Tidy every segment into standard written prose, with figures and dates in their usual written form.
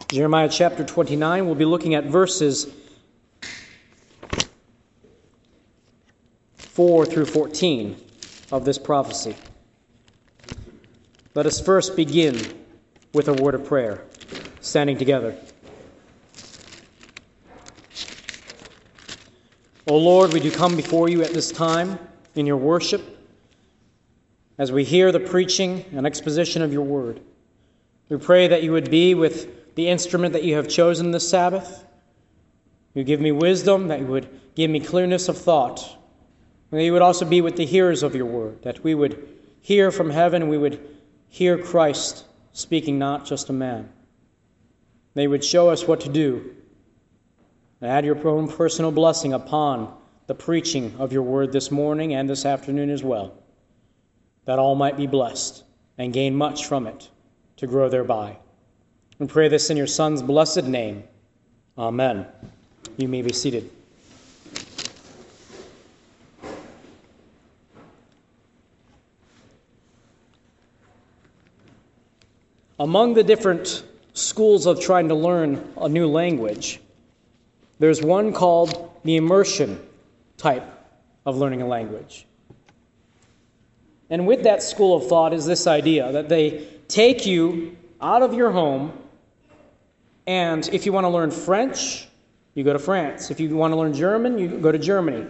Jeremiah chapter 29, we'll be looking at verses 4 through 14 of this prophecy. Let us first begin with a word of prayer, standing together. O Lord, we do come before you at this time in your worship as we hear the preaching and exposition of your word. We pray that you would be with the instrument that you have chosen this Sabbath. You give me wisdom, that you would give me clearness of thought. And that you would also be with the hearers of your word, that we would hear from heaven, we would hear Christ speaking, not just a man. They would show us what to do. And add your own personal blessing upon the preaching of your word this morning and this afternoon as well, that all might be blessed and gain much from it to grow thereby. We pray this in your Son's blessed name. Amen. You may be seated. Among the different schools of trying to learn a new language, there's one called the immersion type of learning a language. And with that school of thought is this idea that they take you out of your home, and if you want to learn French, you go to France. If you want to learn German, you go to Germany.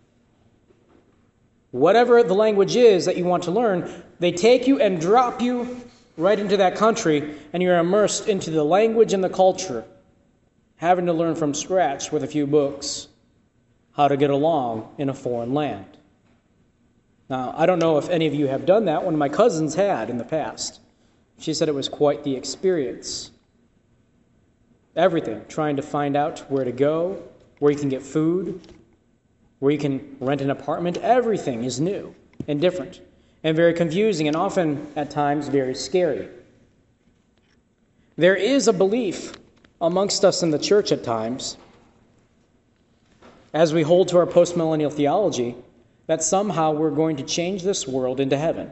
Whatever the language is that you want to learn, they take you and drop you right into that country, and you're immersed into the language and the culture, having to learn from scratch with a few books how to get along in a foreign land. Now, I don't know if any of you have done that. One of my cousins had in the past. She said it was quite the experience. Everything, trying to find out where to go, where you can get food, where you can rent an apartment. Everything is new and different and very confusing and often, at times, very scary. There is a belief amongst us in the church at times, as we hold to our postmillennial theology, that somehow we're going to change this world into heaven.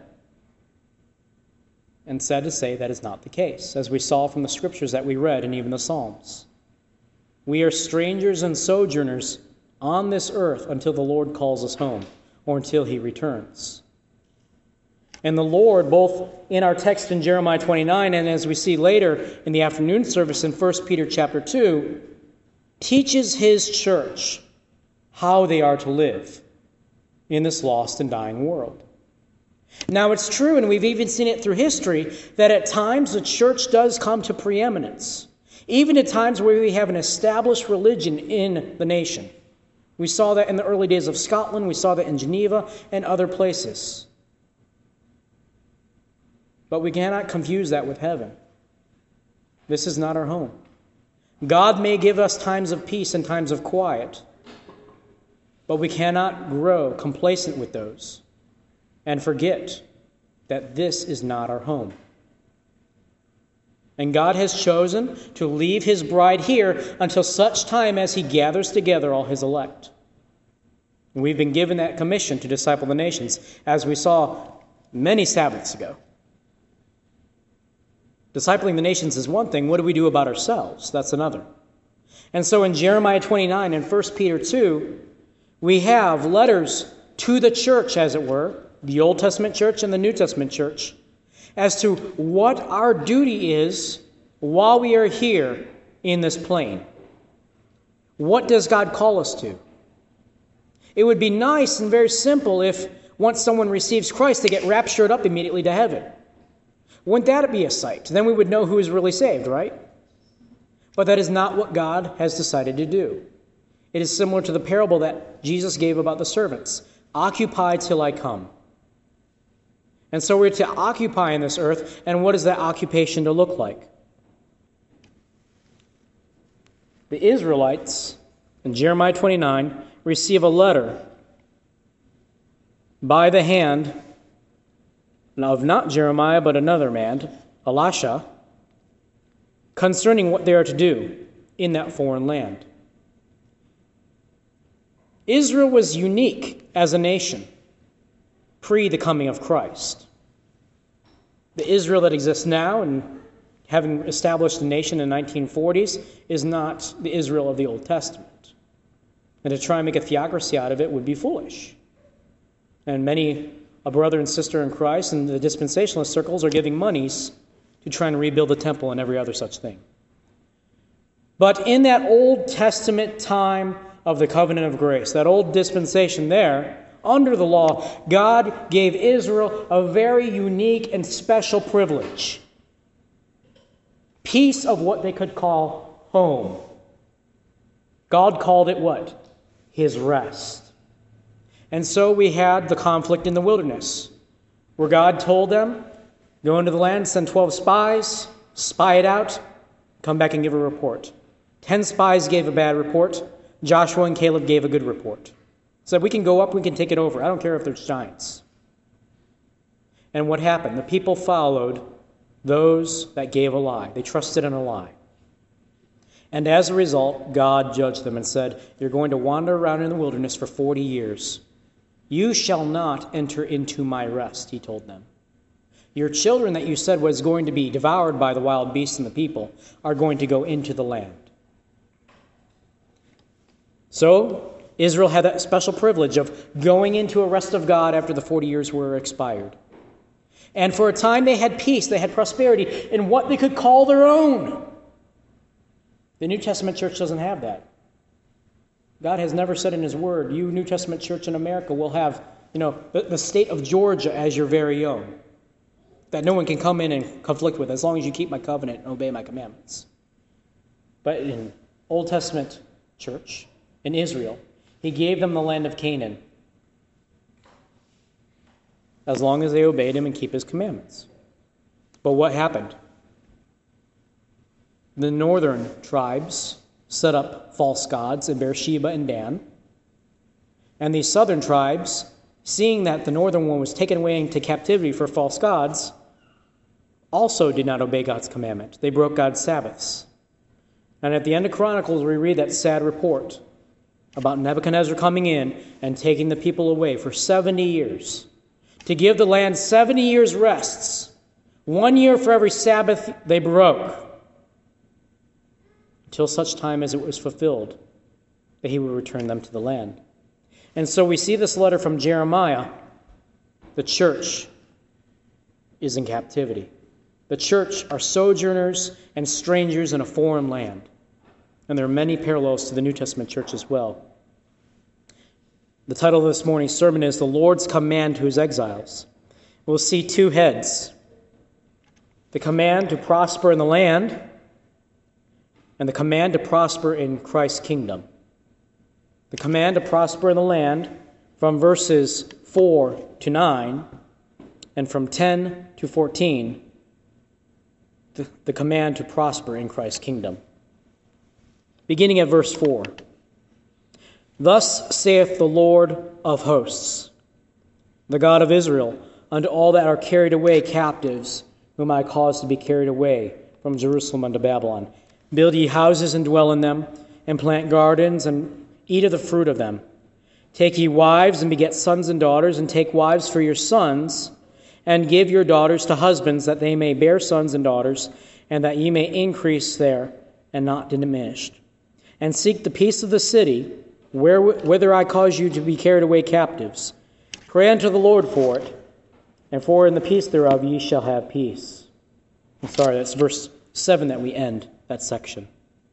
And sad to say, that is not the case, as we saw from the scriptures that we read and even the Psalms. We are strangers and sojourners on this earth until the Lord calls us home, or until he returns. And the Lord, both in our text in Jeremiah 29 and as we see later in the afternoon service in 1 Peter chapter 2, teaches his church how they are to live in this lost and dying world. Now, it's true, and we've even seen it through history, that at times the church does come to preeminence, even at times where we have an established religion in the nation. We saw that in the early days of Scotland, we saw that in Geneva and other places. But we cannot confuse that with heaven. This is not our home. God may give us times of peace and times of quiet, but we cannot grow complacent with those and forget that this is not our home. And God has chosen to leave his bride here until such time as he gathers together all his elect. And we've been given that commission to disciple the nations, as we saw many Sabbaths ago. Discipling the nations is one thing. What do we do about ourselves? That's another. And so in Jeremiah 29 and 1 Peter 2, we have letters to the church, as it were, the Old Testament church and the New Testament church, as to what our duty is while we are here in this plane. What does God call us to? It would be nice and very simple if once someone receives Christ, they get raptured up immediately to heaven. Wouldn't that be a sight? Then we would know who is really saved, right? But that is not what God has decided to do. It is similar to the parable that Jesus gave about the servants. Occupy till I come. And so we're to occupy in this earth, and what is that occupation to look like? The Israelites, in Jeremiah 29, receive a letter by the hand of not Jeremiah, but another man, Elisha, concerning what they are to do in that foreign land. Israel was unique as a nation pre the coming of Christ. The Israel that exists now and having established the nation in the 1940s, is not the Israel of the Old Testament. And to try and make a theocracy out of it would be foolish. And many, a brother and sister in Christ in the dispensationalist circles, are giving monies to try and rebuild the temple and every other such thing. But in that Old Testament time of the covenant of grace, that old dispensation there, under the law, God gave Israel a very unique and special privilege. Piece of what they could call home. God called it what? His rest. And so we had the conflict in the wilderness, where God told them, go into the land, send 12 spies, spy it out, come back and give a report. 10 spies gave a bad report. Joshua and Caleb gave a good report. Said, we can go up, we can take it over. I don't care if there's giants. And what happened? The people followed those that gave a lie. They trusted in a lie. And as a result, God judged them and said, you're going to wander around in the wilderness for 40 years. You shall not enter into my rest, he told them. Your children that you said was going to be devoured by the wild beasts and the people are going to go into the land. So Israel had that special privilege of going into a rest of God after the 40 years were expired. And for a time they had peace, they had prosperity in what they could call their own. The New Testament church doesn't have that. God has never said in his word, you New Testament church in America will have, the state of Georgia as your very own. That no one can come in and conflict with as long as you keep my covenant and obey my commandments. But in Old Testament church, in Israel, he gave them the land of Canaan as long as they obeyed him and keep his commandments. But what happened? The northern tribes set up false gods in Beersheba and Dan. And these southern tribes, seeing that the northern one was taken away into captivity for false gods, also did not obey God's commandment. They broke God's Sabbaths. And at the end of Chronicles, we read that sad report about Nebuchadnezzar coming in and taking the people away for 70 years. To give the land 70 years rests, 1 year for every Sabbath they broke, until such time as it was fulfilled that he would return them to the land. And so we see this letter from Jeremiah. The church is in captivity. The church are sojourners and strangers in a foreign land. And there are many parallels to the New Testament church as well. The title of this morning's sermon is The Lord's Command to His Exiles. We'll see two heads. The command to prosper in the land and the command to prosper in Christ's kingdom. The command to prosper in the land from verses 4 to 9 and from 10 to 14, the command to prosper in Christ's kingdom. Beginning at verse 4. Thus saith the Lord of hosts, the God of Israel, unto all that are carried away captives, whom I cause to be carried away from Jerusalem unto Babylon. Build ye houses and dwell in them, and plant gardens and eat of the fruit of them. Take ye wives and beget sons and daughters, and take wives for your sons, and give your daughters to husbands, that they may bear sons and daughters, and that ye may increase there and not diminish. And seek the peace of the city, whither I cause you to be carried away captives. Pray unto the Lord for it, and for in the peace thereof ye shall have peace. That's verse 7 that we end that section.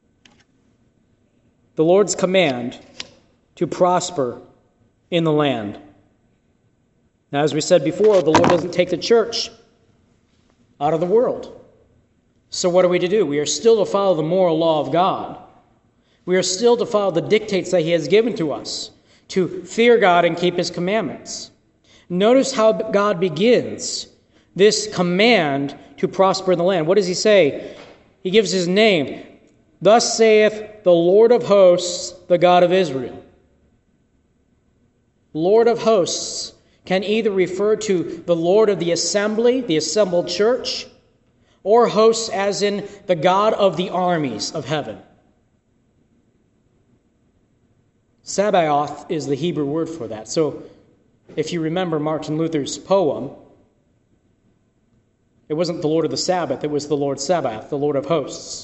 The Lord's command to prosper in the land. Now, as we said before, the Lord doesn't take the church out of the world. So what are we to do? We are still to follow the moral law of God. We are still to follow the dictates that he has given to us, to fear God and keep his commandments. Notice how God begins this command to prosper in the land. What does he say? He gives his name. Thus saith the Lord of hosts, the God of Israel. Lord of hosts can either refer to the Lord of the assembly, the assembled church, or hosts as in the God of the armies of heaven. Sabaoth is the Hebrew word for that. So if you remember Martin Luther's poem, It wasn't the Lord of the Sabbath, it was the Lord Sabaoth, the Lord of hosts.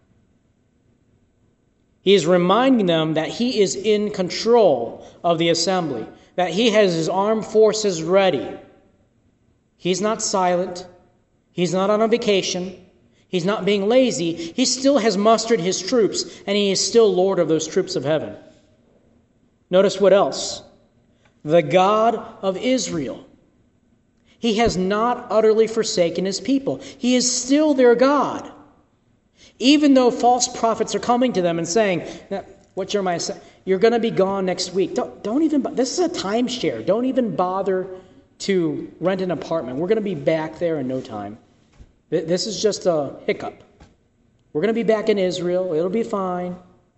He is reminding them that he is in control of the assembly, that he has his armed forces ready. He's not silent. He's not on a vacation. He's not being lazy. He still has mustered his troops, and he is still Lord of those troops of heaven. Notice what else? The God of Israel. He has not utterly forsaken his people. He is still their God. Even though false prophets are coming to them and saying, what Jeremiah said, you're going to be gone next week. Don't even, this is a timeshare. Don't even bother to rent an apartment. We're going to be back there in no time. This is just a hiccup. We're going to be back in Israel. It'll be fine.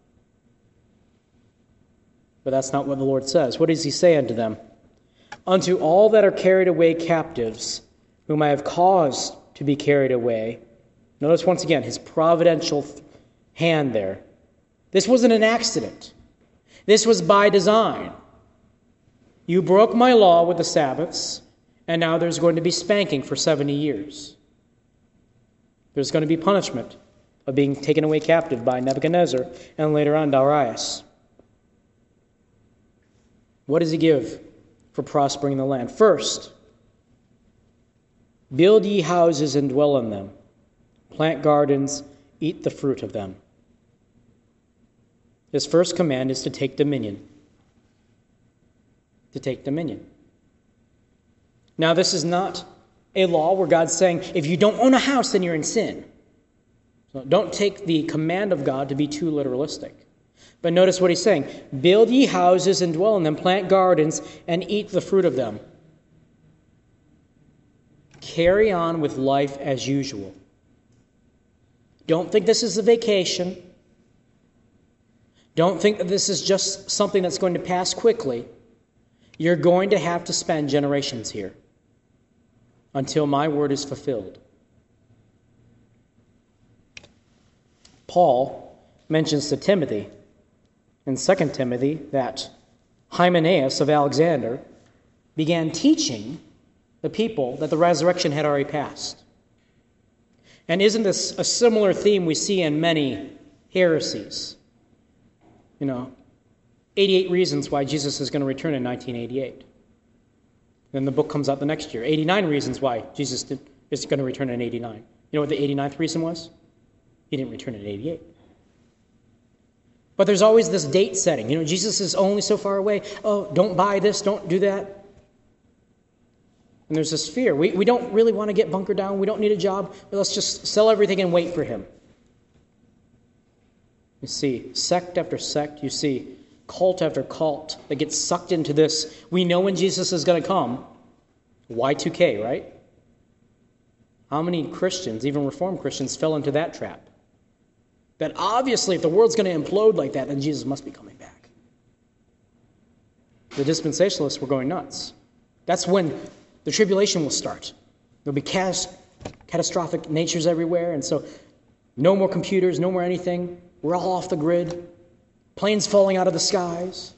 But that's not what the Lord says. What does he say unto them? Unto all that are carried away captives, whom I have caused to be carried away. Notice once again his providential hand there. This wasn't an accident. This was by design. You broke my law with the Sabbaths, and now there's going to be spanking for 70 years. There's going to be punishment of being taken away captive by Nebuchadnezzar and later on Darius. What does he give for prospering the land? First, build ye houses and dwell in them. Plant gardens, eat the fruit of them. His first command is to take dominion. To take dominion. Now, this is not a law where God's saying, if you don't own a house, then you're in sin. So don't take the command of God to be too literalistic. But notice what he's saying. Build ye houses and dwell in them, plant gardens and eat the fruit of them. Carry on with life as usual. Don't think this is a vacation. Don't think that this is just something that's going to pass quickly. You're going to have to spend generations here until my word is fulfilled. Paul mentions to Timothy in 2 Timothy that Hymenaeus of Alexander began teaching the people that the resurrection had already passed. And isn't this a similar theme we see in many heresies? 88 reasons why Jesus is going to return in 1988. Then the book comes out the next year. 89 reasons why Jesus is going to return in 89. You know what the 89th reason was? He didn't return in 88. But there's always this date setting. Jesus is only so far away. Oh, don't buy this, don't do that. And there's this fear. We don't really want to get bunkered down. We don't need a job. Let's just sell everything and wait for him. You see sect after sect. You see cult after cult that gets sucked into this. We know when Jesus is going to come. Y2K, right? How many Christians, even Reformed Christians, fell into that trap? That obviously if the world's going to implode like that, then Jesus must be coming back. The dispensationalists were going nuts. That's when the tribulation will start. There'll be catastrophic natures everywhere, and so no more computers, no more anything. We're all off the grid. Planes falling out of the skies.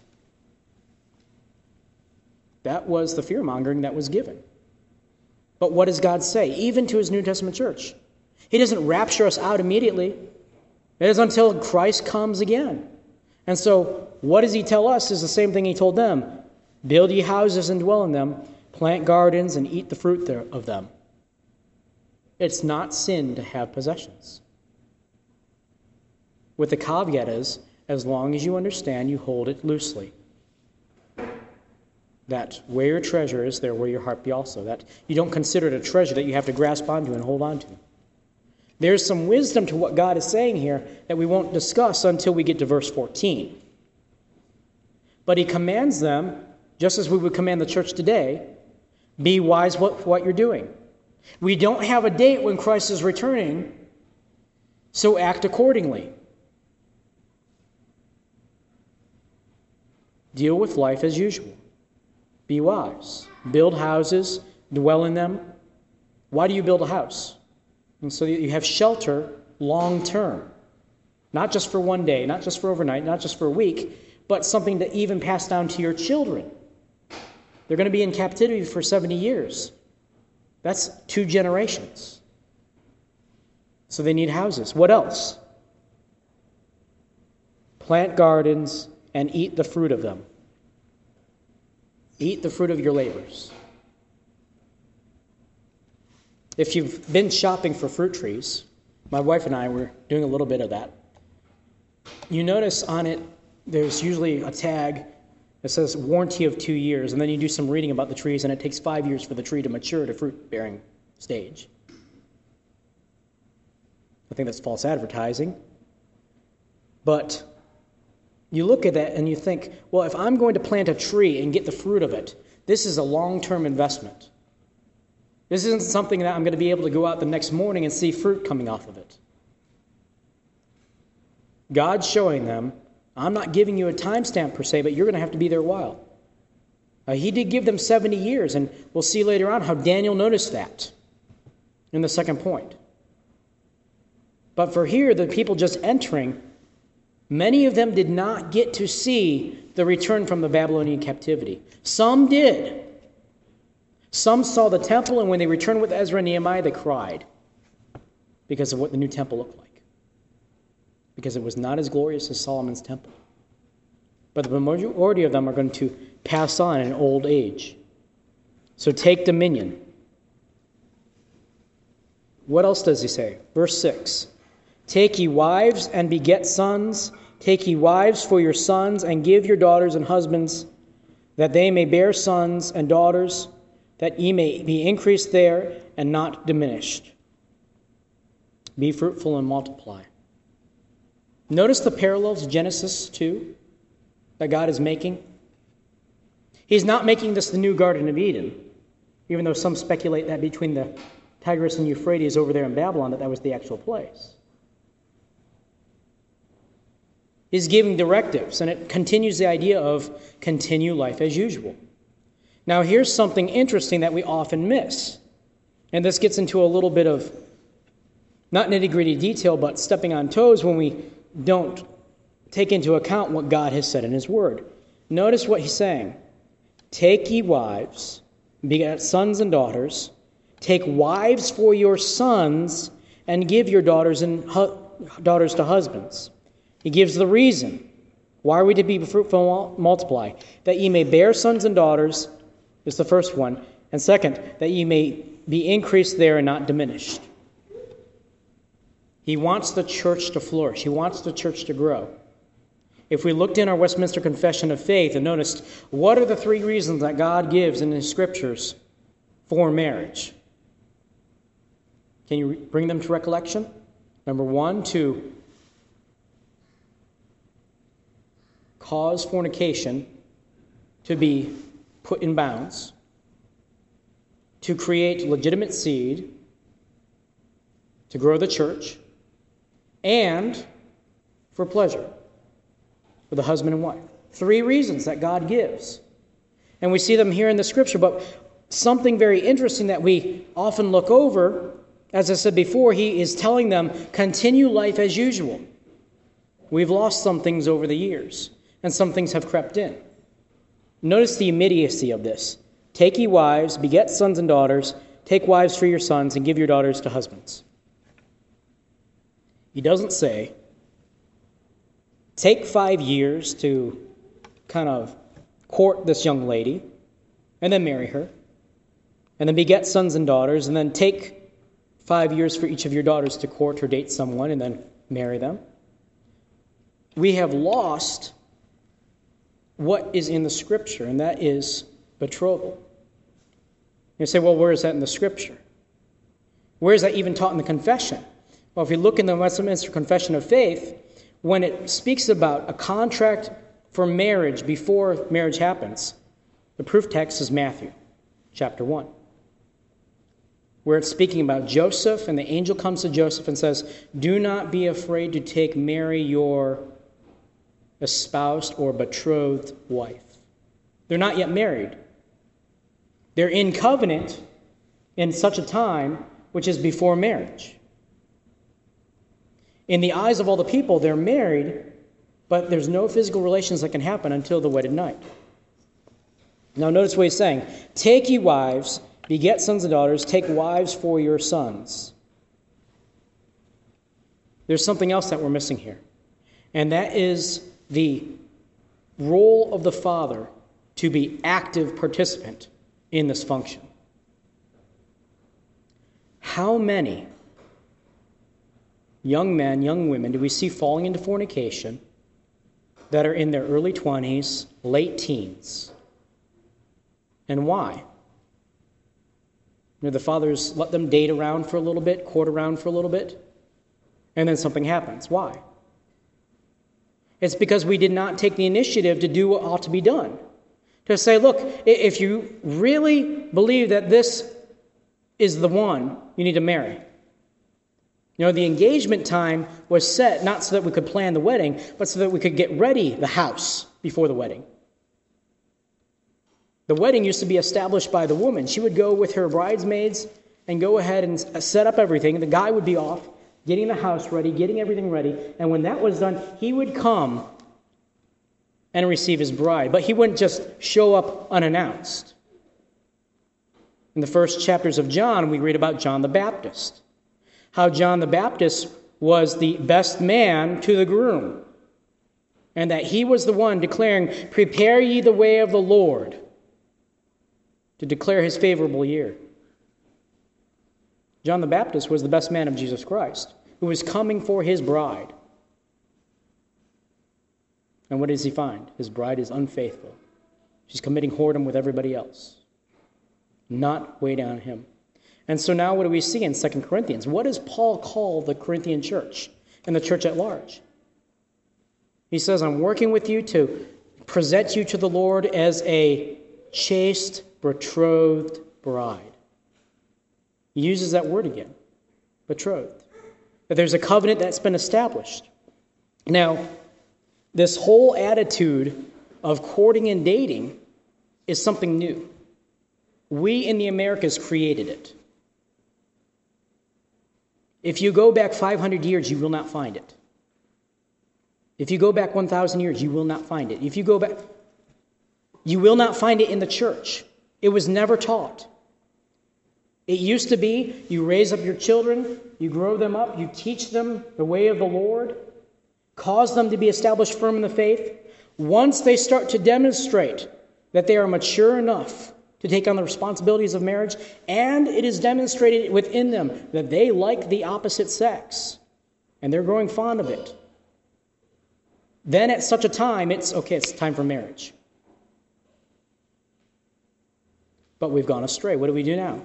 That was the fear-mongering that was given. But what does God say? Even to his New Testament church. He doesn't rapture us out immediately. It is until Christ comes again. And so what does he tell us is the same thing he told them. Build ye houses and dwell in them. Plant gardens and eat the fruit of them. It's not sin to have possessions. With the caveat is, as long as you understand, you hold it loosely. That where your treasure is, there will your heart be also. That you don't consider it a treasure that you have to grasp onto and hold on to. There's some wisdom to what God is saying here that we won't discuss until we get to verse 14. But he commands them, just as we would command the church today, be wise what you're doing. We don't have a date when Christ is returning, so act accordingly. Deal with life as usual. Be wise. Build houses, dwell in them. Why do you build a house? And so that you have shelter long term. Not just for one day, not just for overnight, not just for a week, but something to even pass down to your children. They're going to be in captivity for 70 years. That's 2 generations. So they need houses. What else? Plant gardens and eat the fruit of them. Eat the fruit of your labors. If you've been shopping for fruit trees, my wife and I were doing a little bit of that. You notice on it, there's usually a tag that says warranty of 2 years, and then you do some reading about the trees, and it takes 5 years for the tree to mature to fruit-bearing stage. I think that's false advertising. But you look at that and you think, well, if I'm going to plant a tree and get the fruit of it, this is a long-term investment. This isn't something that I'm going to be able to go out the next morning and see fruit coming off of it. God's showing them, I'm not giving you a timestamp per se, but you're going to have to be there a while. He did give them 70 years, and we'll see later on how Daniel noticed that in the second point. But for here, the people just entering, many of them did not get to see the return from the Babylonian captivity. Some did. Some saw the temple, and when they returned with Ezra and Nehemiah, they cried because of what the new temple looked like. Because it was not as glorious as Solomon's temple. But the majority of them are going to pass on in old age. So take dominion. What else does he say? Verse 6. Take ye wives and beget sons. Take ye wives for your sons, and give your daughters and husbands, that they may bear sons and daughters, that ye may be increased there and not diminished. Be fruitful and multiply. Notice the parallels, Genesis 2, that God is making. He's not making this the new Garden of Eden, even though some speculate that between the Tigris and Euphrates over there in Babylon, that was the actual place. He's giving directives, and it continues the idea of continue life as usual. Now, here's something interesting that we often miss. And this gets into a little bit of, not nitty-gritty detail, but stepping on toes when we don't take into account what God has said in his word. Notice what he's saying. Take ye wives, beget sons and daughters. Take wives for your sons, and give your daughters to husbands. He gives the reason. Why are we to be fruitful and multiply? That ye may bear sons and daughters, is the first one. And second, that ye may be increased there and not diminished. He wants the church to flourish. He wants the church to grow. If we looked in our Westminster Confession of Faith and noticed, what are the 3 reasons that God gives in his scriptures for marriage? Can you bring them to recollection? Number 1, to cause fornication to be put in bounds, to create legitimate seed, to grow the church, and for pleasure, for the husband and wife. 3 reasons that God gives. And we see them here in the scripture, but something very interesting that we often look over, as I said before, he is telling them, continue life as usual. We've lost some things over the years, and some things have crept in. Notice the immediacy of this. Take ye wives, beget sons and daughters, take wives for your sons, and give your daughters to husbands. He doesn't say, take 5 years to kind of court this young lady, and then marry her, and then beget sons and daughters, and then take 5 years for each of your daughters to court or date someone, and then marry them. We have lost what is in the Scripture, and that is betrothal. You say, well, where is that in the Scripture? Where is that even taught in the confession? Well, if you look in the Westminster Confession of Faith, when it speaks about a contract for marriage before marriage happens, the proof text is Matthew chapter 1, where it's speaking about Joseph, and the angel comes to Joseph and says, do not be afraid to take Mary, your espoused or betrothed wife. They're not yet married. They're in covenant in such a time which is before marriage. In the eyes of all the people, they're married, but there's no physical relations that can happen until the wedded night. Now notice what he's saying. Take ye wives, beget sons and daughters, take wives for your sons. There's something else that we're missing here, and that is the role of the father to be active participant in this function. How many young men, young women do we see falling into fornication that are in their early 20s, late teens? And why? The fathers let them date around for a little bit, court around for a little bit, and then something happens. Why? It's because we did not take the initiative to do what ought to be done. To say, look, if you really believe that this is the one, you need to marry. The engagement time was set not so that we could plan the wedding, but so that we could get ready the house before the wedding. The wedding used to be established by the woman. She would go with her bridesmaids and go ahead and set up everything. The guy would be off, getting the house ready, getting everything ready. And when that was done, he would come and receive his bride. But he wouldn't just show up unannounced. In the first chapters of John, we read about John the Baptist. How John the Baptist was the best man to the groom. And that he was the one declaring, "Prepare ye the way of the Lord," to declare his favorable year. John the Baptist was the best man of Jesus Christ, who was coming for his bride. And what does he find? His bride is unfaithful. She's committing whoredom with everybody else. Not waiting on him. And so now what do we see in 2 Corinthians? What does Paul call the Corinthian church and the church at large? He says, I'm working with you to present you to the Lord as a chaste, betrothed bride. He uses that word again, betrothed. That there's a covenant that's been established. Now, this whole attitude of courting and dating is something new. We in the Americas created it. If you go back 500 years, you will not find it. If you go back 1,000 years, you will not find it. If you go back, you will not find it in the church. It was never taught. It used to be you raise up your children, you grow them up, you teach them the way of the Lord, cause them to be established firm in the faith. Once they start to demonstrate that they are mature enough to take on the responsibilities of marriage, and it is demonstrated within them that they like the opposite sex, and they're growing fond of it, then at such a time, it's time for marriage. But we've gone astray. What do we do now?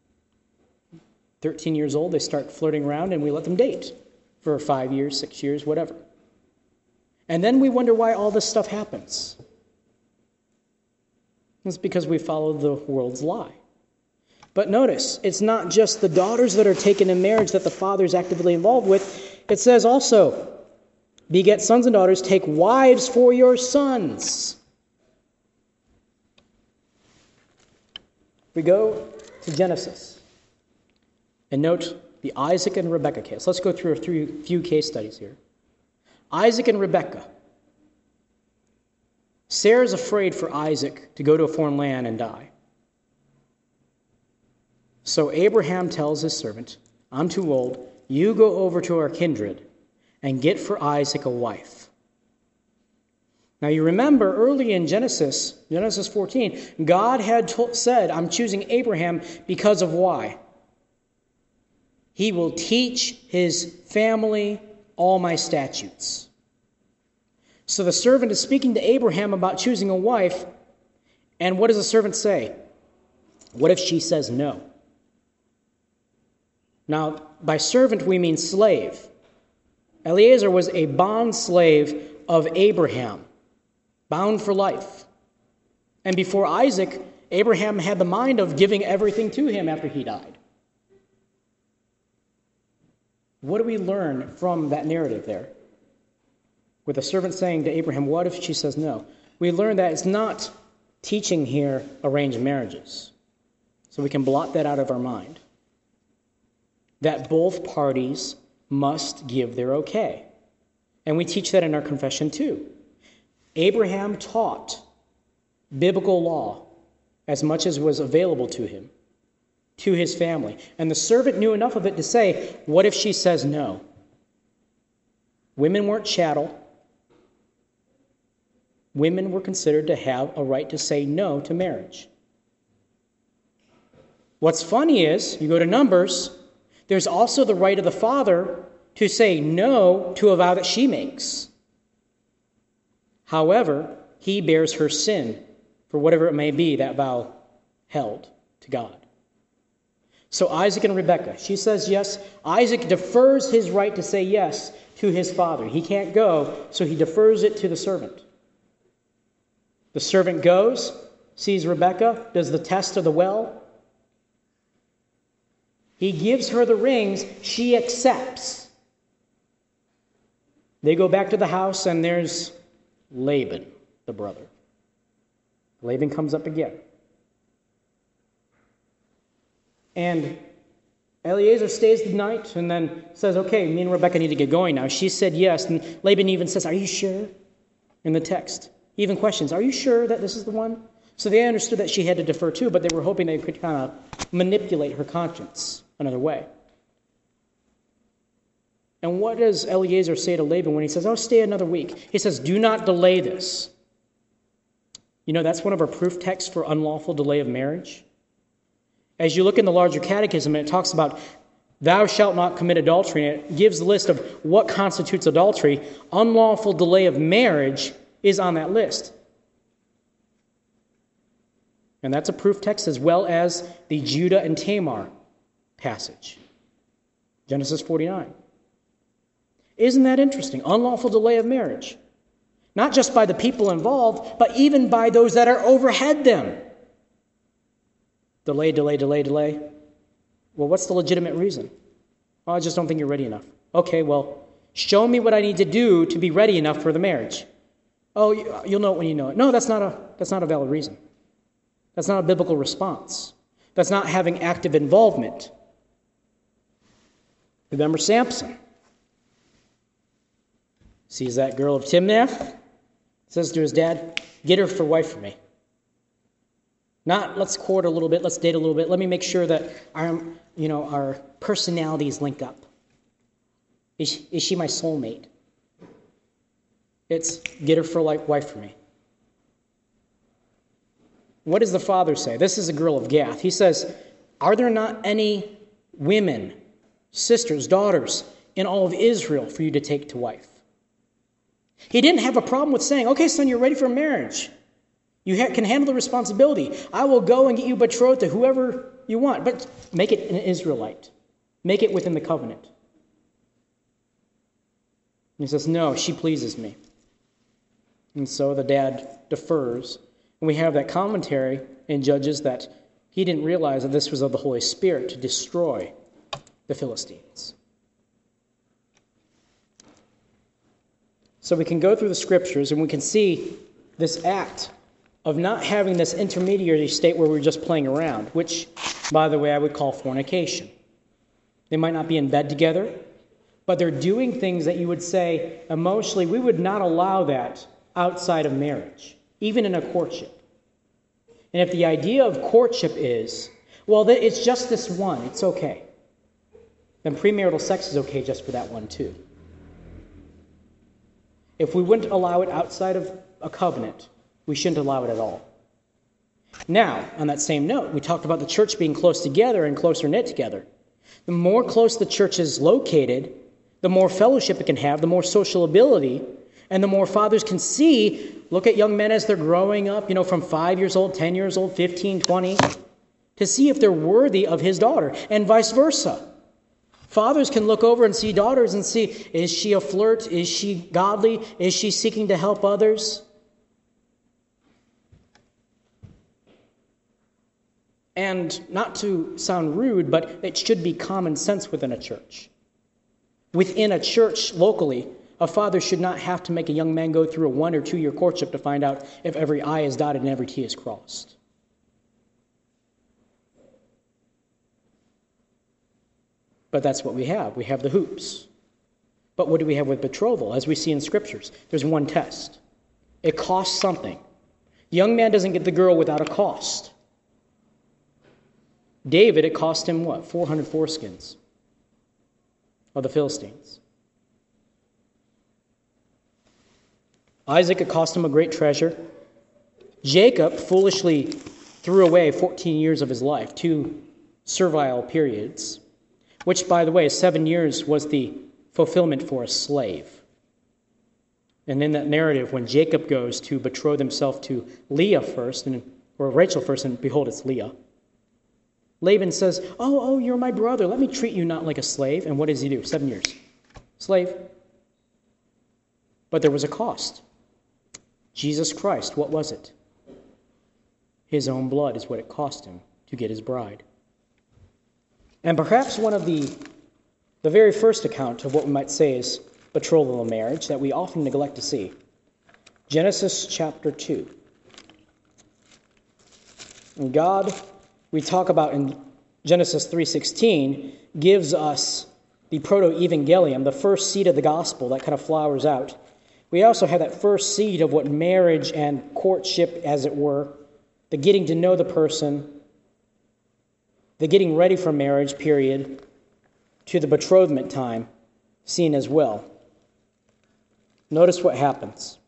13 years old, they start flirting around, and we let them date for 5 years, 6 years, whatever. And then we wonder why all this stuff happens. It's because we follow the world's lie. But notice, it's not just the daughters that are taken in marriage that the father is actively involved with. It says also, beget sons and daughters, take wives for your sons. We go to Genesis and note the Isaac and Rebekah case. Let's go through a few case studies here. Isaac and Rebekah. Sarah's afraid for Isaac to go to a foreign land and die. So Abraham tells his servant, I'm too old. You go over to our kindred and get for Isaac a wife. Now you remember early in Genesis 14, God had said, I'm choosing Abraham because of why? He will teach his family all my statutes. So the servant is speaking to Abraham about choosing a wife, and what does the servant say? What if she says no? Now, by servant we mean slave. Eliezer was a bond slave of Abraham, bound for life. And before Isaac, Abraham had the mind of giving everything to him after he died. What do we learn from that narrative there? With the servant saying to Abraham, what if she says no? We learn that it's not teaching here arranged marriages. So we can blot that out of our mind. That both parties must give their okay. And we teach that in our confession too. Abraham taught biblical law as much as was available to him. to his family. And the servant knew enough of it to say, what if she says no? Women weren't chattel. Women were considered to have a right to say no to marriage. What's funny is, you go to Numbers, there's also the right of the father to say no to a vow that she makes. However, he bears her sin for whatever it may be that vow held to God. So Isaac and Rebekah, she says yes. Isaac defers his right to say yes to his father. He can't go, so he defers it to the servant. The servant goes, sees Rebekah, does the test of the well. He gives her the rings. She accepts. They go back to the house, and there's Laban, the brother. Laban comes up again. And Eliezer stays the night and then says, okay, me and Rebekah need to get going now. She said yes, and Laban even says, are you sure? In the text. He even questions, are you sure that this is the one? So they understood that she had to defer too, but they were hoping they could kind of manipulate her conscience another way. And what does Eliezer say to Laban when he says, oh, stay another week? He says, do not delay this. You know, that's one of our proof texts for unlawful delay of marriage. As you look in the larger catechism, it talks about thou shalt not commit adultery, and it gives a list of what constitutes adultery. Unlawful delay of marriage is on that list. And that's a proof text as well as the Judah and Tamar passage. Genesis 49. Isn't that interesting? Unlawful delay of marriage. Not just by the people involved, but even by those that are overhead them. Delay, delay, delay, delay. Well, what's the legitimate reason? Oh, I just don't think you're ready enough. Okay, well, show me what I need to do to be ready enough for the marriage. Oh, you'll know it when you know it. No, that's not a valid reason. That's not a biblical response. That's not having active involvement. Remember Samson. Sees that girl of Timnath, says to his dad, get her for wife for me. Not let's court a little bit, let's date a little bit. Let me make sure that our personalities link up. Is she my soulmate? It's get her for wife for me. What does the father say? This is a girl of Gath. He says, are there not any women, sisters, daughters in all of Israel for you to take to wife? He didn't have a problem with saying, okay, son, you're ready for marriage. You can handle the responsibility. I will go and get you betrothed to whoever you want, but make it an Israelite. Make it within the covenant. And he says, no, she pleases me. And so the dad defers. And we have that commentary in Judges that he didn't realize that this was of the Holy Spirit to destroy the Philistines. So we can go through the scriptures and we can see this act of not having this intermediary state where we're just playing around, which, by the way, I would call fornication. They might not be in bed together, but they're doing things that you would say emotionally, we would not allow that outside of marriage, even in a courtship. And if the idea of courtship is, well, it's just this one, it's okay, then premarital sex is okay just for that one too. If we wouldn't allow it outside of a covenant, we shouldn't allow it at all. Now, on that same note, we talked about the church being close together and closer knit together. The more close the church is located, the more fellowship it can have, the more social ability, and the more fathers can see, look at young men as they're growing up, from 5 years old, 10 years old, 15, 20, to see if they're worthy of his daughter, and vice versa. Fathers can look over and see daughters and see, is she a flirt? Is she godly? Is she seeking to help others? And not to sound rude, but it should be common sense within a church. Within a church locally, a father should not have to make a young man go through a 1 or 2 year courtship to find out if every I is dotted and every T is crossed. But that's what we have. We have the hoops. But what do we have with betrothal? As we see in scriptures, there's one test. It costs something. The young man doesn't get the girl without a cost. David, it cost him what? 400 foreskins of the Philistines. Isaac, it cost him a great treasure. Jacob foolishly threw away 14 years of his life, 2 servile periods, which, by the way, 7 years was the fulfillment for a slave. And in that narrative, when Jacob goes to betroth himself to Leah first, or Rachel first, and behold, it's Leah, Laban says, oh, you're my brother. Let me treat you not like a slave. And what does he do? 7 years. Slave. But there was a cost. Jesus Christ, what was it? His own blood is what it cost him to get his bride. And perhaps one of the very first account of what we might say is betrothal of marriage that we often neglect to see. Genesis chapter 2. And God, we talk about in Genesis 3:16, gives us the proto-evangelium, the first seed of the gospel that kind of flowers out. We also have that first seed of what marriage and courtship, as it were, the getting to know the person, the getting ready for marriage period, to the betrothment time, seen as well. Notice what happens.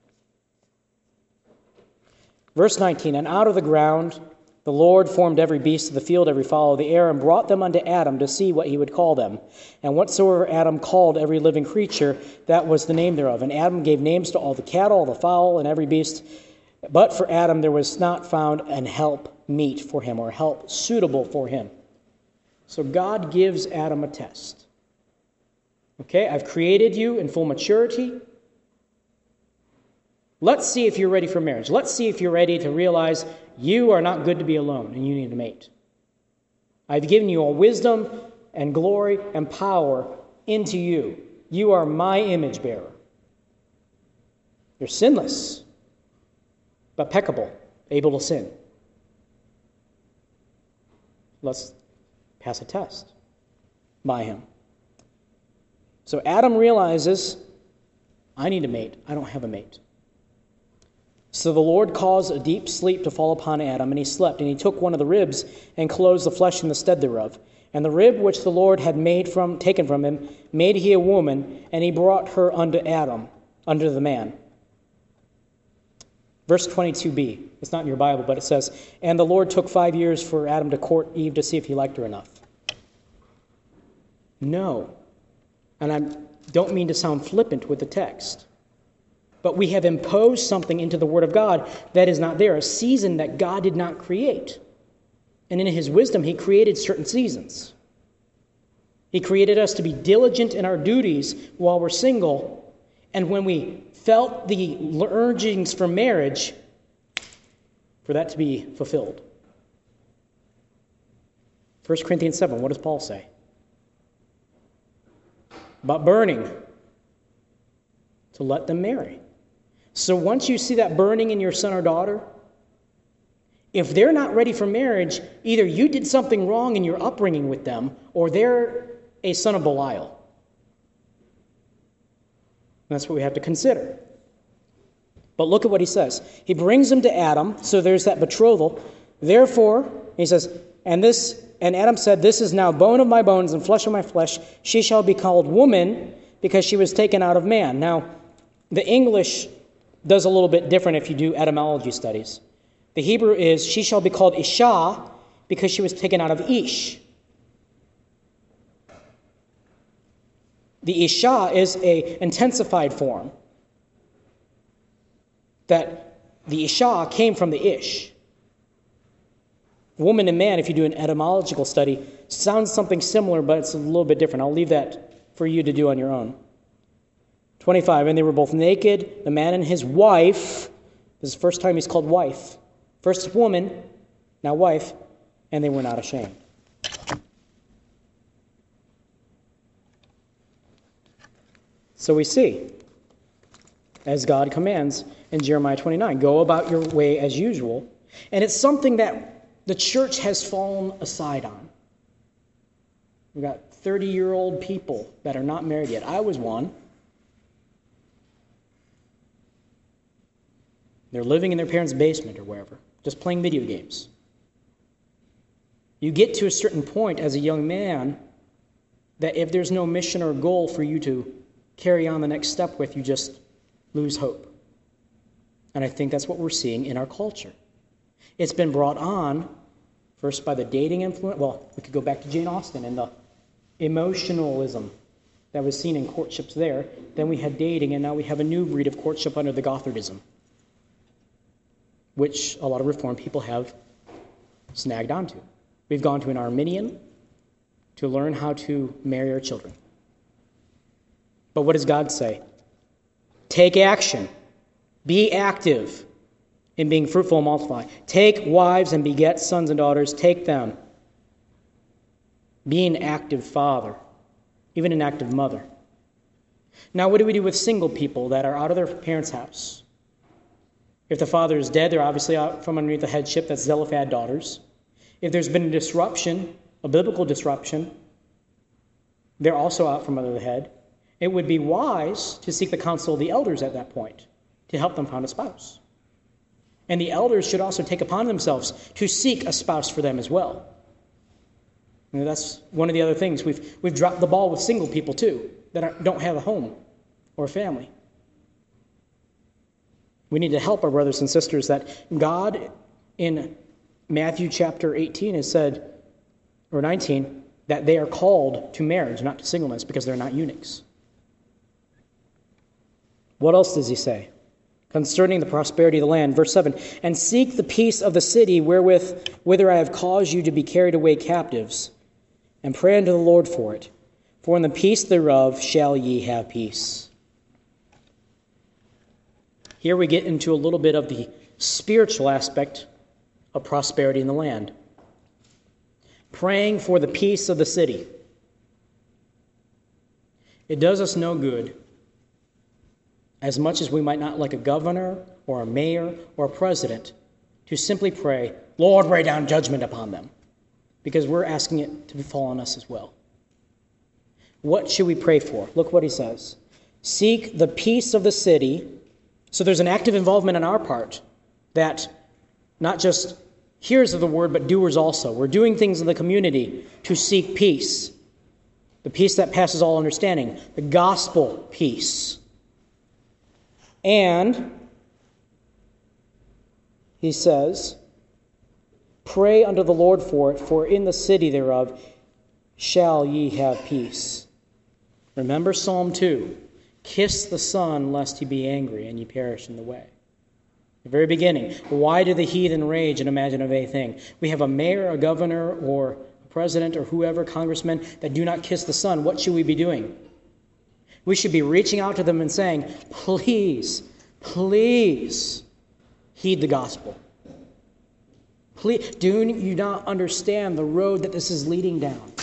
Verse 19, and out of the ground the Lord formed every beast of the field, every fowl of the air, and brought them unto Adam to see what he would call them. And whatsoever Adam called every living creature, that was the name thereof. And Adam gave names to all the cattle, all the fowl, and every beast. But for Adam there was not found an help meet for him, or help suitable for him. So God gives Adam a test. Okay, I've created you in full maturity. Let's see if you're ready for marriage. Let's see if you're ready to realize you are not good to be alone and you need a mate. I've given you all wisdom and glory and power into you. You are my image bearer. You're sinless, but peccable, able to sin. Let's pass a test by him. So Adam realizes, I need a mate. I don't have a mate. So the Lord caused a deep sleep to fall upon Adam, and he slept. And he took one of the ribs and closed the flesh in the stead thereof. And the rib which the Lord had taken from him, made he a woman, and he brought her unto Adam, unto the man. Verse 22b. It's not in your Bible, but it says, and the Lord took 5 years for Adam to court Eve to see if he liked her enough. No. And I don't mean to sound flippant with the text. But we have imposed something into the Word of God that is not there, a season that God did not create. And in his wisdom, he created certain seasons. He created us to be diligent in our duties while we're single. And when we felt the urgings for marriage, for that to be fulfilled. 1 Corinthians 7, what does Paul say? About burning, to let them marry. So once you see that burning in your son or daughter, if they're not ready for marriage, either you did something wrong in your upbringing with them, or they're a son of Belial. That's what we have to consider. But look at what he says. He brings them to Adam, so there's that betrothal. Therefore, he says, and Adam said, this is now bone of my bones and flesh of my flesh. She shall be called woman, because she was taken out of man. Now, the English does a little bit different if you do etymology studies. The Hebrew is, she shall be called Isha, because she was taken out of Ish. The Isha is an intensified form. That the Isha came from the Ish. Woman and man, if you do an etymological study, sounds something similar, but it's a little bit different. I'll leave that for you to do on your own. 25, and they were both naked, the man and his wife. This is the first time he's called wife. First woman, now wife, and they were not ashamed. So we see, as God commands in Jeremiah 29, go about your way as usual. And it's something that the church has fallen aside on. We've got 30-year-old people that are not married yet. I was one. They're living in their parents' basement or wherever, just playing video games. You get to a certain point as a young man that if there's no mission or goal for you to carry on the next step with, you just lose hope. And I think that's what we're seeing in our culture. It's been brought on first by the dating influence. Well, we could go back to Jane Austen and the emotionalism that was seen in courtships there. Then we had dating, and now we have a new breed of courtship under the Gothardism, which a lot of Reformed people have snagged onto. We've gone to an Arminian to learn how to marry our children. But what does God say? Take action. Be active in being fruitful and multiply. Take wives and beget sons and daughters. Take them. Be an active father, even an active mother. Now, what do we do with single people that are out of their parents' house? If the father is dead, they're obviously out from underneath the headship. That's Zelophehad daughters. If there's been a disruption, a biblical disruption, they're also out from under the head. It would be wise to seek the counsel of the elders at that point to help them find a spouse. And the elders should also take upon themselves to seek a spouse for them as well. And that's one of the other things. We've dropped the ball with single people too that don't have a home or a family. We need to help our brothers and sisters that God in Matthew chapter 18 has said, or 19, that they are called to marriage, not to singleness, because they're not eunuchs. What else does he say? Concerning the prosperity of the land, verse 7, and seek the peace of the city whither I have caused you to be carried away captives, and pray unto the Lord for it. For in the peace thereof shall ye have peace. Here we get into a little bit of the spiritual aspect of prosperity in the land. Praying for the peace of the city. It does us no good, as much as we might not like a governor or a mayor or a president, to simply pray, Lord, rain down judgment upon them, because we're asking it to fall on us as well. What should we pray for? Look what he says. Seek the peace of the city. So there's an active involvement on our part that not just hearers of the word, but doers also. We're doing things in the community to seek peace. The peace that passes all understanding. The gospel peace. And he says, pray unto the Lord for it, for in the city thereof shall ye have peace. Remember Psalm 2. Kiss the Son, lest he be angry, and ye perish in the way. The very beginning. Why do the heathen rage and imagine a vain thing? We have a mayor, a governor, or a president, or whoever, congressman, that do not kiss the Son. What should we be doing? We should be reaching out to them and saying, please, please heed the gospel. Please, do you not understand the road that this is leading down?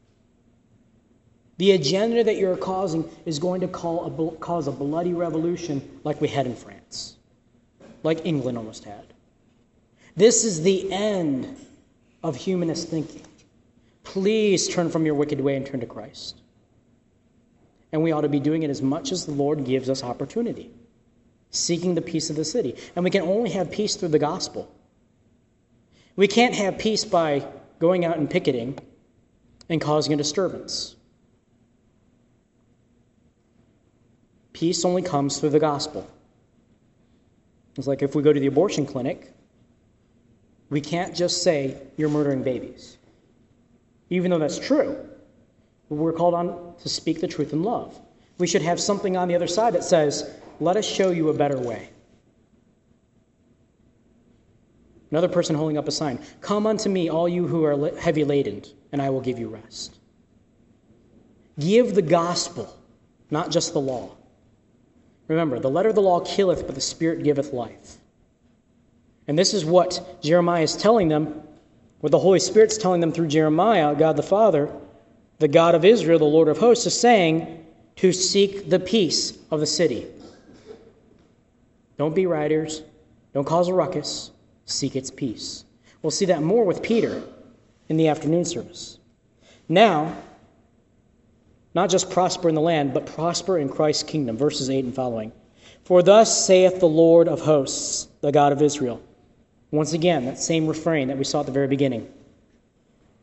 The agenda that you're causing is going to cause a bloody revolution like we had in France, like England almost had. This is the end of humanist thinking. Please turn from your wicked way and turn to Christ. And we ought to be doing it as much as the Lord gives us opportunity, seeking the peace of the city. And we can only have peace through the gospel. We can't have peace by going out and picketing and causing a disturbance. Peace only comes through the gospel. It's like if we go to the abortion clinic, we can't just say, you're murdering babies. Even though that's true, we're called on to speak the truth in love. We should have something on the other side that says, let us show you a better way. Another person holding up a sign, come unto me, all you who are heavy laden, and I will give you rest. Give the gospel, not just the law. Remember, the letter of the law killeth, but the Spirit giveth life. And this is what Jeremiah is telling them, what the Holy Spirit's telling them through Jeremiah, God the Father, the God of Israel, the Lord of hosts, is saying to seek the peace of the city. Don't be rioters. Don't cause a ruckus. Seek its peace. We'll see that more with Peter in the afternoon service. Now, not just prosper in the land, but prosper in Christ's kingdom. Verses 8 and following. For thus saith the Lord of hosts, the God of Israel. Once again, that same refrain that we saw at the very beginning.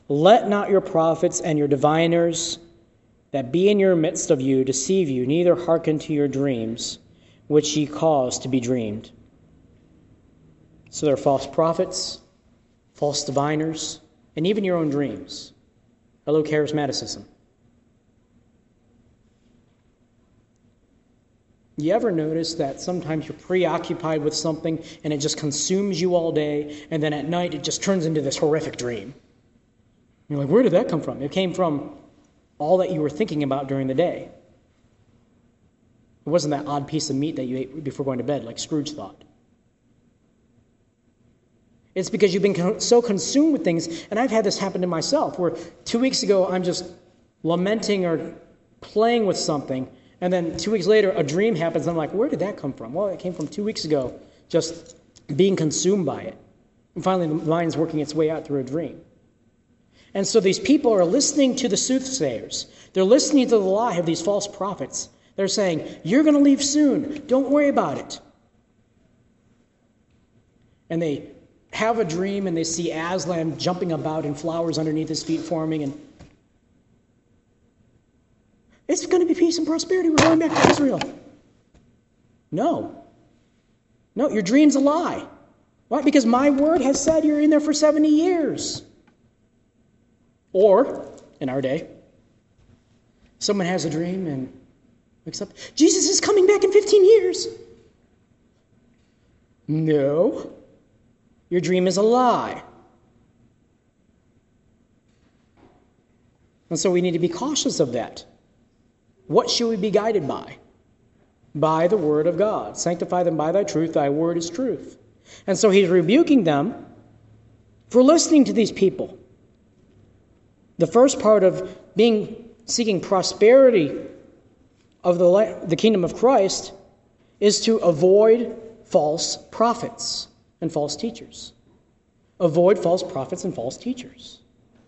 Let not your prophets and your diviners that be in your midst of you deceive you, neither hearken to your dreams, which ye cause to be dreamed. So there are false prophets, false diviners, and even your own dreams. Hello, charismaticism. You ever notice that sometimes you're preoccupied with something and it just consumes you all day, and then at night it just turns into this horrific dream? You're like, where did that come from? It came from all that you were thinking about during the day. It wasn't that odd piece of meat that you ate before going to bed, like Scrooge thought. It's because you've been so consumed with things, and I've had this happen to myself, where 2 weeks ago I'm just lamenting or playing with something, and then 2 weeks later a dream happens, and I'm like, where did that come from? Well, it came from 2 weeks ago, just being consumed by it. And finally the mind's working its way out through a dream. And so these people are listening to the soothsayers. They're listening to the lie of these false prophets. They're saying, you're going to leave soon. Don't worry about it. And they have a dream, and they see Aslan jumping about and flowers underneath his feet forming. And it's going to be peace and prosperity. We're going back to Israel. No, your dream's a lie. Why? Because my word has said you're in there for 70 years. Or, in our day, someone has a dream and wakes up, Jesus is coming back in 15 years. No, your dream is a lie. And so we need to be cautious of that. What should we be guided by? By the word of God. Sanctify them by thy truth. Thy word is truth. And so he's rebuking them for listening to these people. The first part of seeking prosperity of the kingdom of Christ is to avoid false prophets and false teachers. Avoid false prophets and false teachers.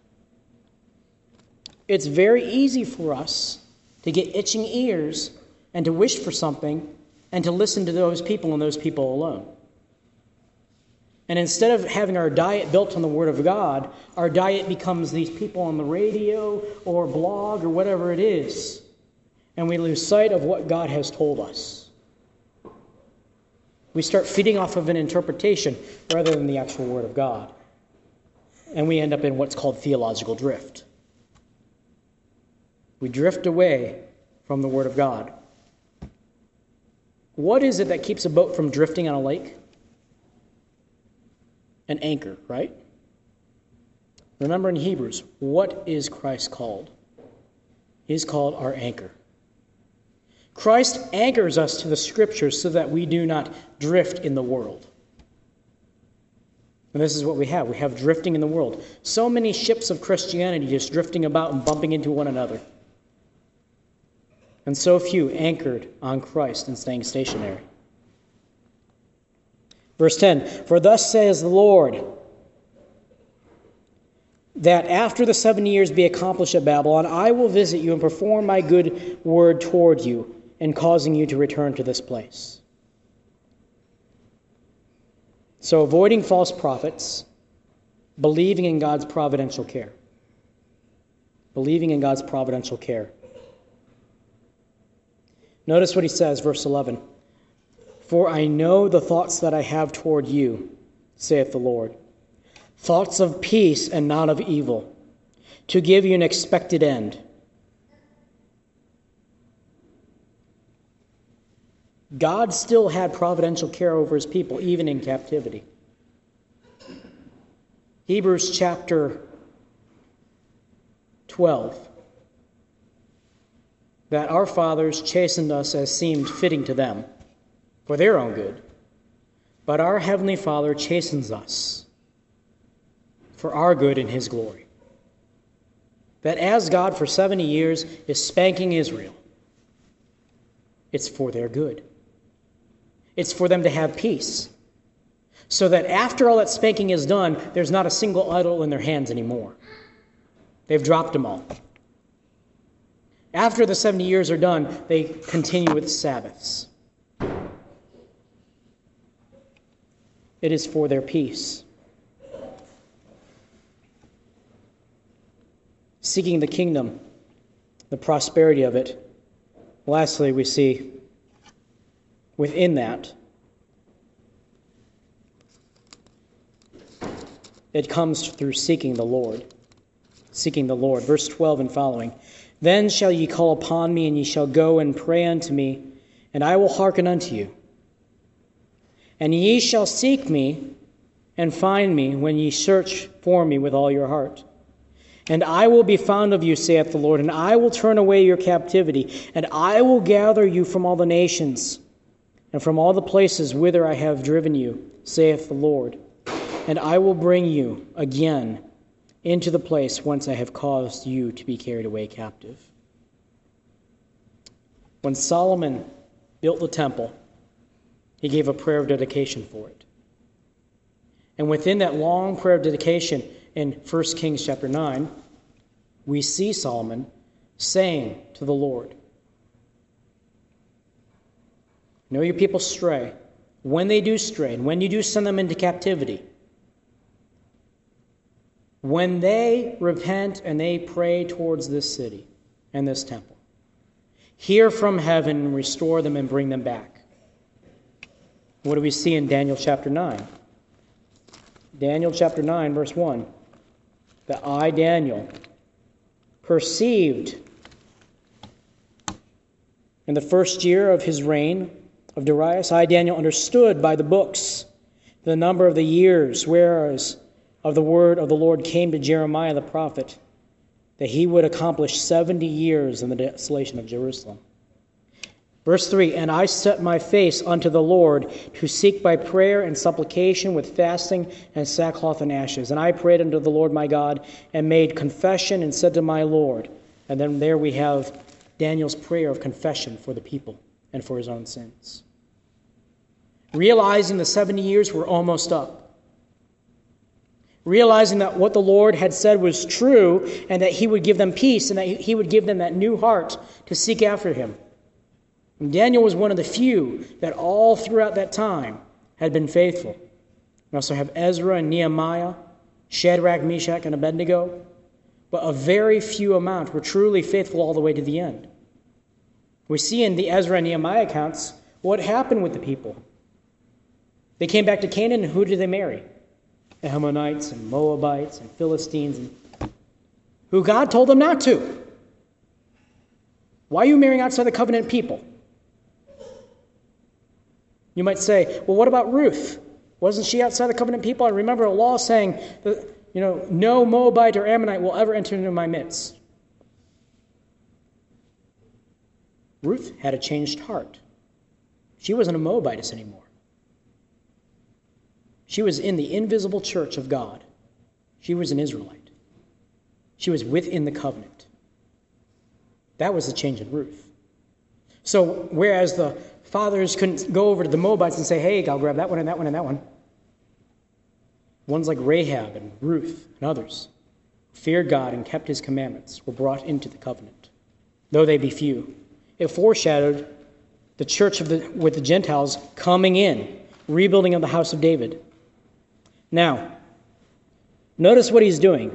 It's very easy for us to get itching ears and to wish for something and to listen to those people and those people alone. And instead of having our diet built on the Word of God, our diet becomes these people on the radio or blog or whatever it is. And we lose sight of what God has told us. We start feeding off of an interpretation rather than the actual Word of God. And we end up in what's called theological drift. We drift away from the Word of God. What is it that keeps a boat from drifting on a lake? An anchor, right? Remember in Hebrews, what is Christ called? He's called our anchor. Christ anchors us to the Scriptures so that we do not drift in the world. And this is what we have. We have drifting in the world. So many ships of Christianity just drifting about and bumping into one another. And so few anchored on Christ and staying stationary. Verse 10, for thus says the Lord, that after the 70 years be accomplished at Babylon, I will visit you and perform my good word toward you, in causing you to return to this place. So avoiding false prophets, believing in God's providential care. Believing in God's providential care. Notice what he says, verse 11. For I know the thoughts that I have toward you, saith the Lord. Thoughts of peace and not of evil, to give you an expected end. God still had providential care over his people, even in captivity. Hebrews chapter 12. That our fathers chastened us as seemed fitting to them, for their own good. But our heavenly Father chastens us for our good in his glory. That as God for 70 years is spanking Israel, it's for their good. It's for them to have peace. So that after all that spanking is done, there's not a single idol in their hands anymore. They've dropped them all. After the 70 years are done, they continue with Sabbaths. It is for their peace. seeking the kingdom, the prosperity of it. Lastly, we see within that, it comes through seeking the Lord. Seeking the Lord. Verse 12 and following. Then shall ye call upon me, and ye shall go and pray unto me, and I will hearken unto you. And ye shall seek me and find me when ye search for me with all your heart. And I will be found of you, saith the Lord, and I will turn away your captivity, and I will gather you from all the nations, and from all the places whither I have driven you, saith the Lord. And I will bring you again into the place whence I have caused you to be carried away captive. When Solomon built the temple, he gave a prayer of dedication for it. And within that long prayer of dedication in 1 Kings chapter 9, we see Solomon saying to the Lord, "Know your people stray. When they do stray, and when you do send them into captivity, when they repent and they pray towards this city and this temple, hear from heaven and restore them and bring them back." What do we see in Daniel chapter 9? Daniel chapter 9, verse 1. That I, Daniel, perceived in the first year of his reign of Darius, I, Daniel, understood by the books the number of the years, whereas of the word of the Lord came to Jeremiah the prophet, that he would accomplish 70 years in the desolation of Jerusalem. Verse 3, And I set my face unto the Lord to seek by prayer and supplication with fasting and sackcloth and ashes. And I prayed unto the Lord my God and made confession and said to my Lord. And then there we have Daniel's prayer of confession for the people and for his own sins. Realizing the 70 years were almost up. Realizing that what the Lord had said was true and that he would give them peace and that he would give them that new heart to seek after him. And Daniel was one of the few that all throughout that time had been faithful. We also have Ezra and Nehemiah, Shadrach, Meshach, and Abednego. But a very few amount were truly faithful all the way to the end. We see in the Ezra and Nehemiah accounts what happened with the people. They came back to Canaan, and who did they marry? Ammonites and Moabites and Philistines, who God told them not to. Why are you marrying outside the covenant people? You might say, well, what about Ruth? Wasn't she outside the covenant people? I remember a law saying that, no Moabite or Ammonite will ever enter into my midst. Ruth had a changed heart. She wasn't a Moabitess anymore. She was in the invisible church of God. She was an Israelite. She was within the covenant. That was the change in Ruth. So whereas the fathers couldn't go over to the Moabites and say, hey, I'll grab that one and that one and that one. Ones like Rahab and Ruth and others who feared God and kept his commandments were brought into the covenant, though they be few. It foreshadowed the church with the Gentiles coming in, rebuilding of the house of David. Now, notice what he's doing.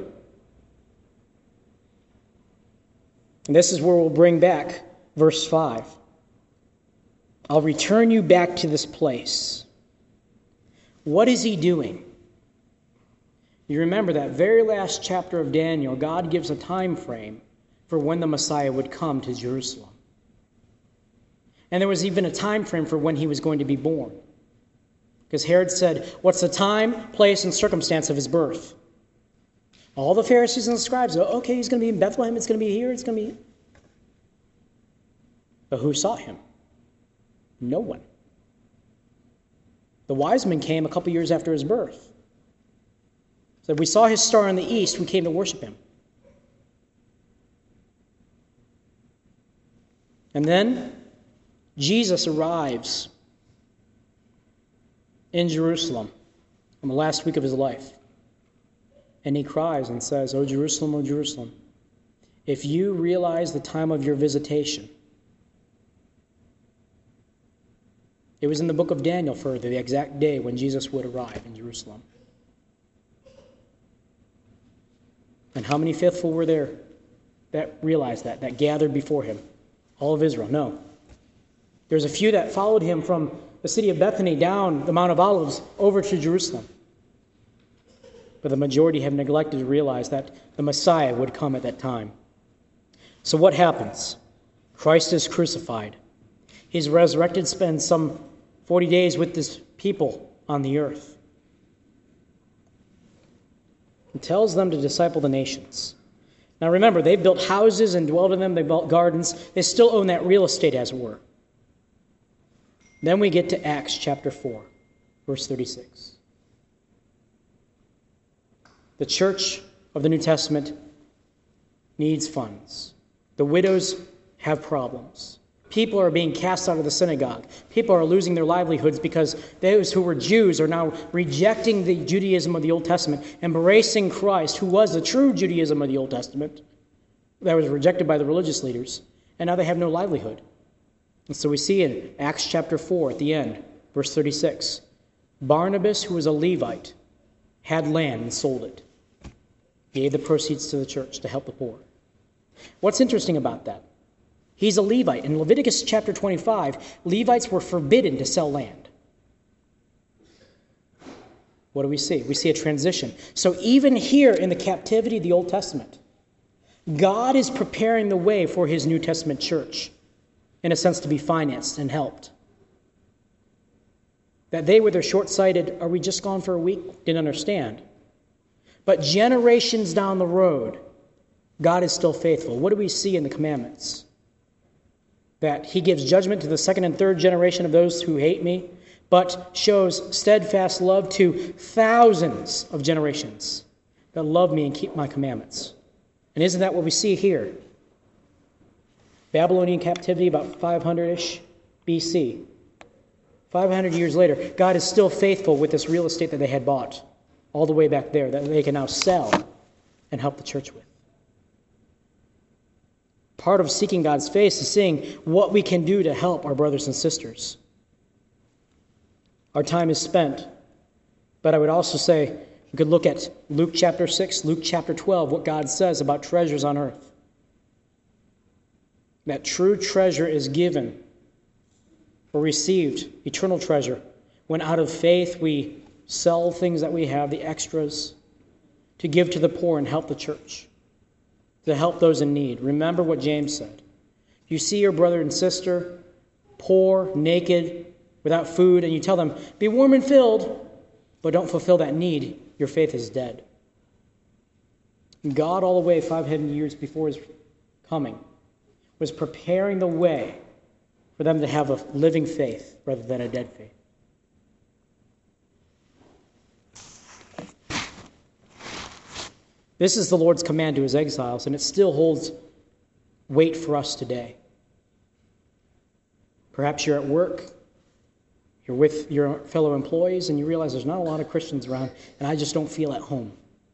And this is where we'll bring back verse 5. I'll return you back to this place. What is he doing? You remember that very last chapter of Daniel, God gives a time frame for when the Messiah would come to Jerusalem. And there was even a time frame for when he was going to be born. Because Herod said, what's the time, place, and circumstance of his birth? All the Pharisees and the scribes, okay, he's going to be in Bethlehem, it's going to be here, it's going to be... But who saw him? No one. The wise men came a couple years after his birth. Said, we saw his star in the east, we came to worship him. And then Jesus arrives in Jerusalem on the last week of his life. And he cries and says, O Jerusalem, if you realize the time of your visitation. It was in the book of Daniel further, the exact day when Jesus would arrive in Jerusalem. And how many faithful were there that realized that gathered before him. All of Israel, no. There's a few that followed him from the city of Bethany down the Mount of Olives over to Jerusalem. But the majority have neglected to realize that the Messiah would come at that time. So what happens? Christ is crucified. He's resurrected, spends some 40 days with his people on the earth. He tells them to disciple the nations. Now remember, they've built houses and dwelled in them. They built gardens. They still own that real estate, as it were. Then we get to Acts chapter 4, verse 36. The church of the New Testament needs funds. The widows have problems. People are being cast out of the synagogue. People are losing their livelihoods because those who were Jews are now rejecting the Judaism of the Old Testament, embracing Christ, who was the true Judaism of the Old Testament, that was rejected by the religious leaders, and now they have no livelihood. And so we see in Acts chapter 4 at the end, verse 36, Barnabas, who was a Levite, had land and sold it. Gave the proceeds to the church to help the poor. What's interesting about that? He's a Levite. In Leviticus chapter 25, Levites were forbidden to sell land. What do we see? We see a transition. So even here in the captivity of the Old Testament, God is preparing the way for his New Testament church, in a sense, to be financed and helped. That they, with their short-sighted, are we just gone for a week? Didn't understand. But generations down the road, God is still faithful. What do we see in the commandments? That he gives judgment to the second and third generation of those who hate me, but shows steadfast love to thousands of generations that love me and keep my commandments. And isn't that what we see here? Babylonian captivity, about 500-ish BC. 500 years later, God is still faithful with this real estate that they had bought all the way back there that they can now sell and help the church with. Part of seeking God's face is seeing what we can do to help our brothers and sisters. Our time is spent. But I would also say we could look at Luke chapter 6, Luke chapter 12, what God says about treasures on earth. That true treasure is given or received, eternal treasure, when out of faith we sell things that we have, the extras, to give to the poor and help the church, to help those in need. Remember what James said. You see your brother and sister poor, naked, without food, and you tell them, be warm and filled, but don't fulfill that need, your faith is dead. God, all the way 500 years before his coming, was preparing the way for them to have a living faith rather than a dead faith. This is the Lord's command to his exiles, and it still holds weight for us today. Perhaps you're at work, you're with your fellow employees, and you realize there's not a lot of Christians around, and I just don't feel at home.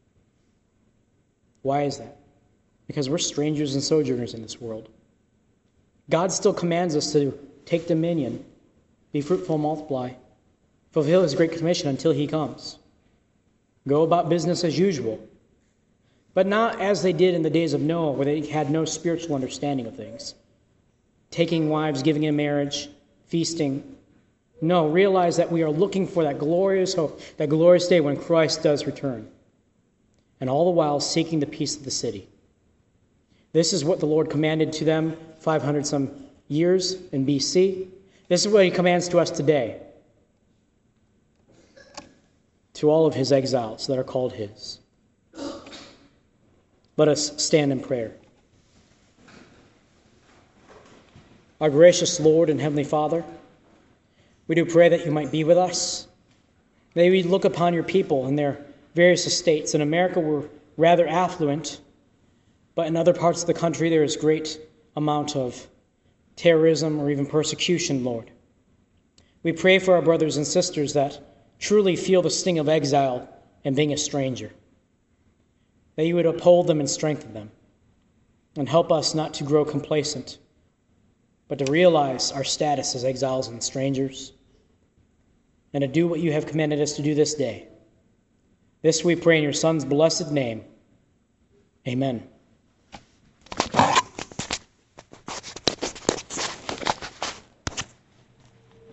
Why is that? Because we're strangers and sojourners in this world. God still commands us to take dominion, be fruitful, multiply, fulfill his great commission until he comes. Go about business as usual. But not as they did in the days of Noah, where they had no spiritual understanding of things. Taking wives, giving in marriage, feasting. No, realize that we are looking for that glorious hope, that glorious day when Christ does return. And all the while seeking the peace of the city. This is what the Lord commanded to them 500 some years in BC. This is what he commands to us today. To all of his exiles that are called his. Let us stand in prayer. Our gracious Lord and Heavenly Father, we do pray that you might be with us. May we look upon your people in their various estates. In America, we're rather affluent, but in other parts of the country, there is great amount of terrorism or even persecution, Lord. We pray for our brothers and sisters that truly feel the sting of exile and being a stranger. That you would uphold them and strengthen them, and help us not to grow complacent, but to realize our status as exiles and strangers, and to do what you have commanded us to do this day. This we pray in your Son's blessed name. Amen.